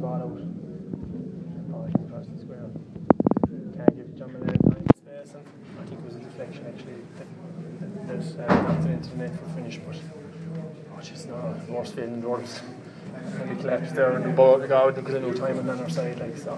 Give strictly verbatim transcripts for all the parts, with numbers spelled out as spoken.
ball out. Ball came across the square. Can't give John Mullane time and space, and I think it was a deflection actually that, that, that uh, knocked it into the net for finish, but oh, just no, the worst feeling in the world. And we collapsed there and the ball got out because of no time on our side, like, so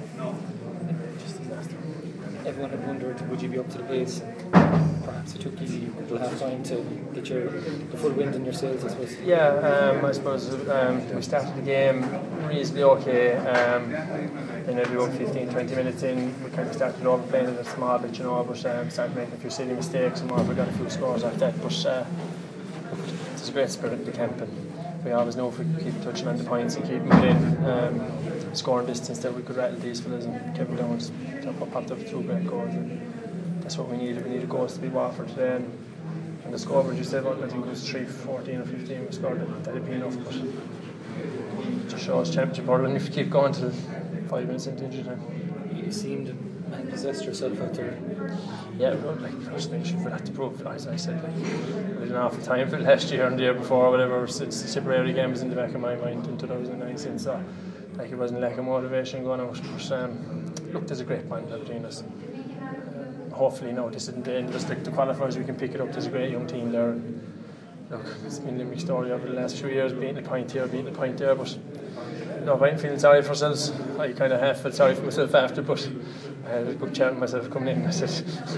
just disaster. Everyone had wondered, would you be up to the pace? Perhaps it took you a half time to get your the full wind in your sails, I suppose. Yeah, um, I suppose um, we started the game reasonably okay. Um, then maybe about fifteen to twenty minutes in, we kind of started overplaying it a small bit, you know, but um, started making a few silly mistakes and more. We got a few scores after that, but uh, there's a great spirit in the camp, and we always know if we keep touching on the points and keep moving um, scoring distance that we could rattle these fellas, and Kevin Downs popped up two great goals. And that's what we needed. We needed goals to be Waterford today, and, and the scoreboard you said, well, I think it was three fourteen or fifteen we scored. That, that'd be enough, but it just shows championship hurling if you keep going till five minutes into injury time. You seemed man possessed yourself out there. Yeah, well, like personally, you should for that to prove. As I said, like we had an awful time for last year and the year before, or whatever. Since the Tipperary game was in the back of my mind in two thousand nineteen, so like it wasn't lack of motivation going out. But um, look, there's a great band between us. Hopefully, no, this isn't the end of us. Like the qualifiers, we can pick it up. There's a great young team there. Look, it's been a Limerick story over the last few years, beating the point here, beating the point there. But no, I'm feeling sorry for ourselves. I kind of half felt sorry for myself after, but I had a good chat with myself coming in. I said,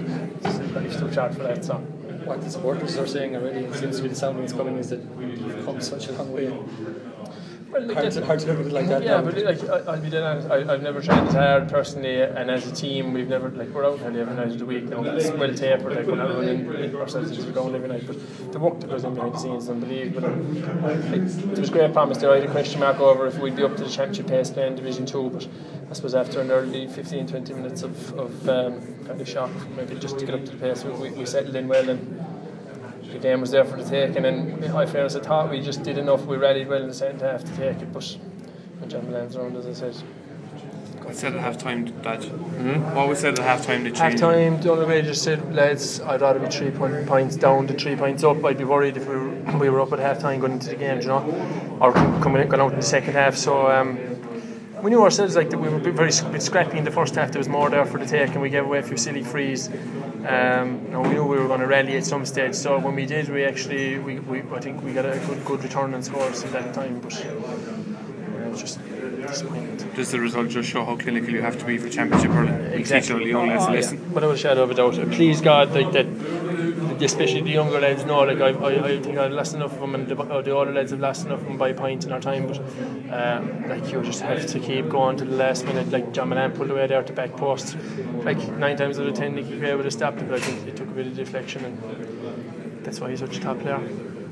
life's too short for that. So, what the supporters are saying already, it seems to be the sound that's coming, is that we've come such a long way. Well, like hard, to, hard to look at it like that. Yeah, now. but like I, I'll be dead honest. I, I've never trained as hard personally, and as a team, we've never like we're out nearly every night of the week now. It's well tapered. Like we're not running ourselves into the ground every night, but the work that goes in behind the scenes is unbelievable. Like, there was great promise there. I had a question mark over if we'd be up to the championship pace playing Division Two, but I suppose after an early fifteen to twenty minutes of, of um, kind of shock, maybe just to get up to the pace, we, we settled in well and the game was there for the taking. And in high fairness, I thought we just did enough. We rallied well in the second half to take it, but when John Mullane's around, as I said. What said at half time that mm-hmm. What was said at half time that half time the only way just said, lads, I'd rather be three point, points down than three points up. I'd be worried if we were, we were up at half time going into the game, you know, or coming going out in the second half. So um, we knew ourselves like that we were very bit scrappy in the first half. There was more there for the take, and we gave away a few silly frees. Um, you know, we knew we were going to rally at some stage, so when we did, we actually we, we I think we got a good good return on scores at that time, but uh, it was just disappointing. Does the result just show how clinical you have to be for championship hurling? Exactly. We teach our young lads a lesson. Yeah. Without a shadow of a doubt. Please God, like that, especially the younger lads know. Like I, I, I think I've lost enough of them, and the, uh, the older lads have lost enough of them by a point in our time. But um, like you just have to keep going to the last minute. Like John Mullane pulled away there at the back post. Like nine times out of ten, he could be able to stop it, but I think it took a bit of deflection, and that's why he's such a top player.